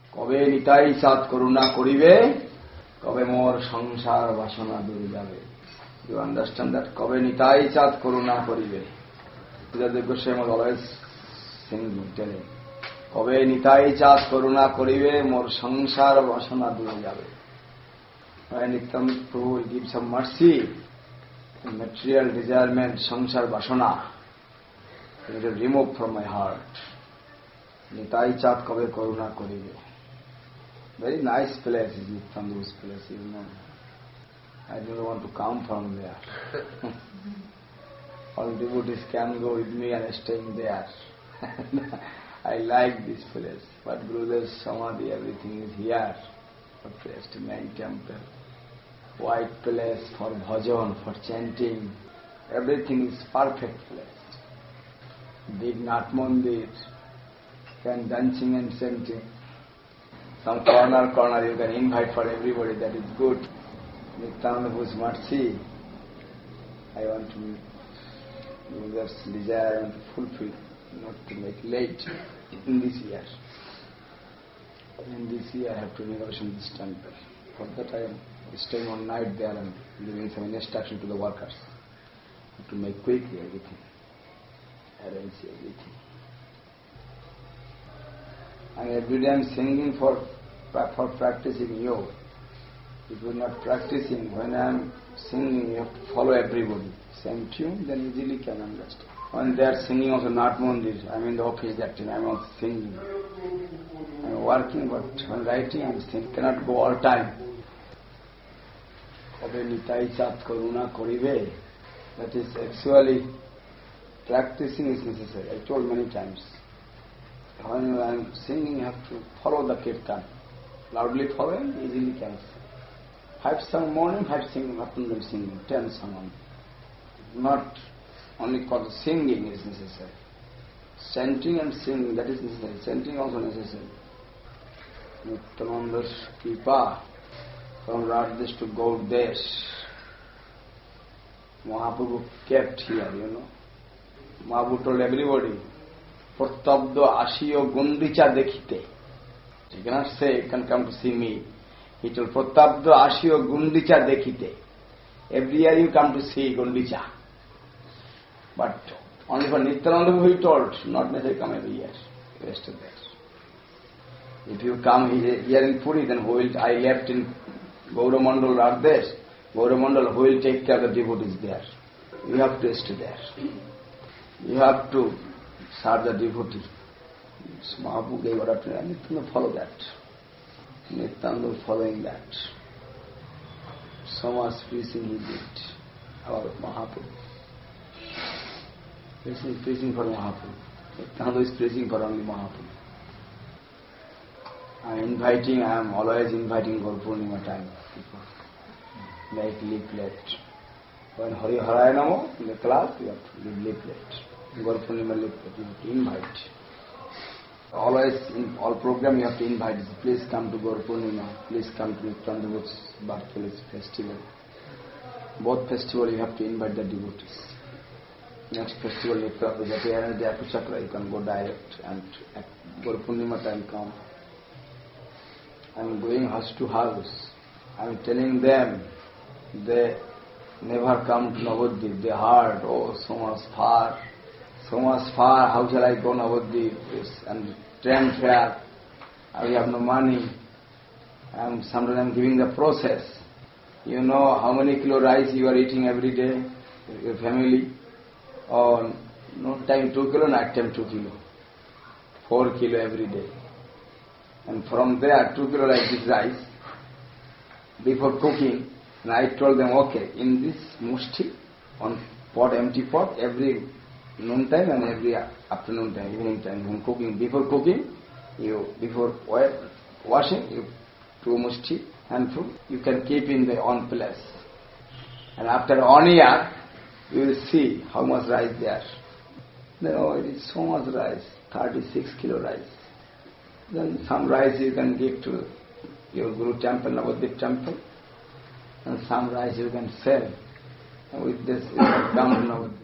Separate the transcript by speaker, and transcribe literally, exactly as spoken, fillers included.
Speaker 1: কবে নিতাই চাঁদ করুণা করিবে, কবে মোর সংসার বাসনা দূর যাবে। You understand that? কবে নিতাই চাঁদ করুণা করিবে। Sridhar Goswami was always singing, telling, কবে নিতাই চাঁদ করুণা করিবে, মোর সংসার বাসনা দূর যাবে। When Nityananda Prabhu will give some mercy, the material desirement, sangsar vasana, it will remove from my heart. Nitai Chat Kabe Karuna Koribe. Very nice place is Nityananda's place, you know. I don't want to come from there. All devotees can go with me and staying there. I like this place. But Gurudev's Samadhi, everything is here. For place to main temple. White place for bhajan, for chanting. Everything is perfect place. Big Nath Mandir. Can dancing and chanting. Some corner, corner you can invite for everybody. That is good. Nityananda Prabhu's mercy. I want to, this desire I want to fulfill, not to make late in this year. In this year I have to renovation this temple. For that I am staying one night there and giving some instruction to the workers. To make quickly everything. Arrange everything. And every day I am singing for, for practicing yoga. If you are not practicing, when I am singing, you have to follow everybody. Same tune, then easily can understand. When they are singing also Nath Mandir, I am in the office that time, I am also singing. I am working, but when writing, I am singing. Cannot go all time. Kabe nitai chat karuna koribe. That is actually, practicing is necessary. I told many times. When I am singing, you have to follow the kirtan. Loudly following, easily can sing. Five song morning, five singing, afternoon singing, ten song only. Not only called singing is necessary. Chanting and singing, that is necessary. Chanting also necessary. Nityananda's Kripa, from Radhesh to Gaudesh. Mahaprabhu kept here, you know. Mahaprabhu told everybody, Pratabdo Ashiyo Gundicha Dekhite. You cannot say, you can come to see me. He told, Pratabdo Ashiyo Gundicha Dekhite. Every year you come to see Gundicha. But only for Nityananda he told, not necessarily come every year. Rest of that. If you come here in Puri, then who will, I left in Gauramandal Radhesh. Gauramandal, who will take care of the devotees there? You have to stay there. You have to serve the devotee. Mahaprabhu gave order to Nityananda, follow that. Nityananda following that. So much preaching he did about Mahaprabhu. Preaching, preaching for Mahaprabhu. Nityananda is preaching for only Mahaprabhu. I am inviting, I am always inviting Gaur Purnima time people. Like leaflet. When Hari Haraya Namo, in the class, you have to give leaflet. Gaur Purnima leaflet, you have to invite. Always, in all program you have to invite. Please come to Gaur Purnima. Please come to Nityananda's birthplace festival. Both festival you have to invite the devotees. Next festival, Jati Chakra, you can go direct and at Gaur Purnima time come. I am going house to house. I am telling them, they never come to Navadvip. They heard, oh, so much far. So much far, how shall I go Navadvip? And train fare, I have no money. And sometimes I am giving the process. You know how many kilo rice you are eating every day, your family? Oh, no time two kilo, not time two kilo. Four kilo every day. And from there, two kilo like this rice, before cooking, and I told them, okay, in this mushti, on pot, empty pot, every noon time and every afternoon time, evening time, when cooking, before cooking, you, before washing, you two mushti handful, you can keep in the on place. And after one year, you will see how much rice there. Then, oh, it is so much rice, thirty-six kilo rice. Then some rice you can give to your Guru temple, Navadvip temple, and some rice you can sell. And with this, you can come to Navadvip.